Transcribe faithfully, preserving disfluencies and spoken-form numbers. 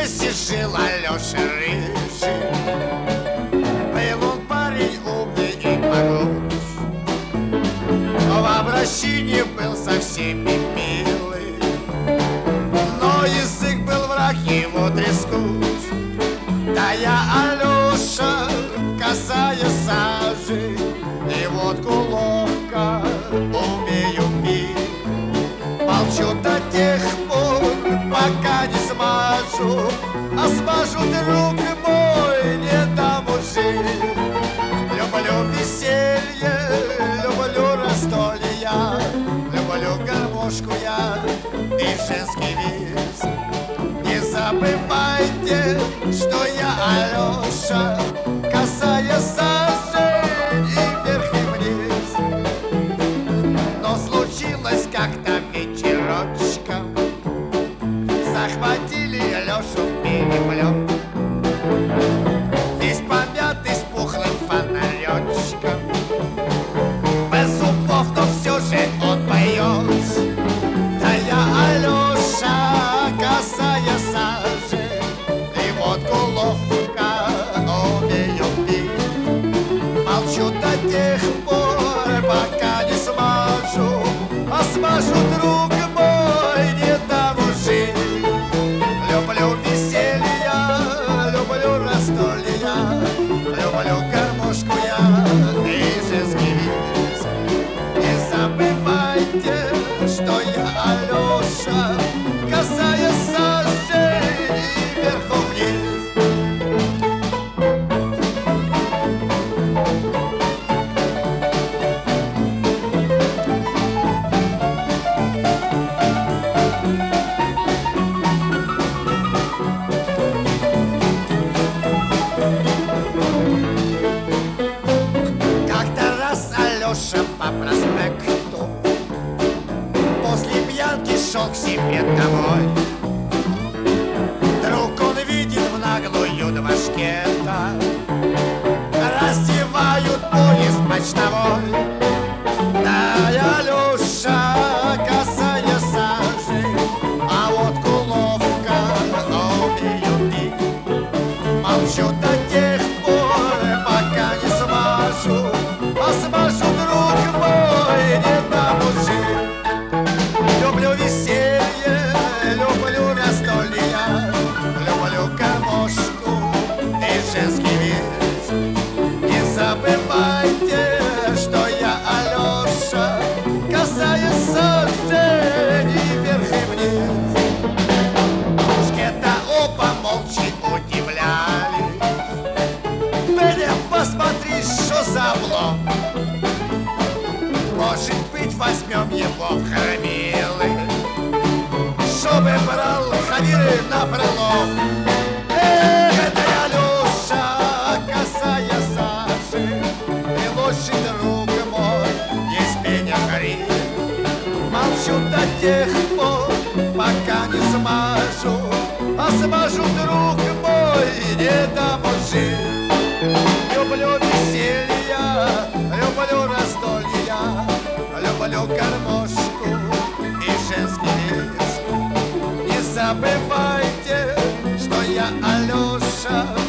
лесе жил Алеша рыжий. Был он парень умный и могуч, в обращении был со всеми милый, но язык был враг его трескуч. Да я, Алеша, касая сажи, и водку ловко умею пить. Молчу до тех пор, пока не смажу, а смажу, друг мой, не дам жить. Люблю веселье, люблю раздолья, люблю гармошку я и женский виз. Не забывайте, что я Алеша, касая сажи и вверх и вниз. Но случилось как-то вечерочком, захватили Алешу в переплет. Весь помятый с пухлым фонаречком, без зубов, но все же он поет. Да я, Алеша, касая сажи, и водку ловко умею пить. Молчу до тех пор, пока не смажу, а смажу, друг мой, не дам жить. Люблю веселье, люблю раздолья, люблю гармошку я и женский виз. Не забывайте, что я Алеша, касая сажи и вверху вниз. Алеша по проспекту после пьянки шел к себе домой. Вдруг он видит в наглую два шкета, раздевают поезд почтовой. Да, Алеша, касая сажи, а водку ловко умею пить. Молчу до тех пор, пока не смажу, а смажу, друг мой, не дам жить. Люблю веселье, люблю раздолья, люблю гармошку и женский виз. Не забывайте, что я Алеша, касая сажи и вверх и вниз. Шкета оба молча удивляли. Бля, посмотри, что за облом. Может быть, возьмем его в хромилы, чтобы брал хавиры напролом. Эх, это Алеша, касая сажи, и лошадь, друг мой, есть меня хрень. Молчу до тех пор, пока не смажу, а смажу, друг мой, не дам жить. Люблю веселья, люблю раздолья, люблю гармошку и женский виз. Не забывайте, что я Алеша,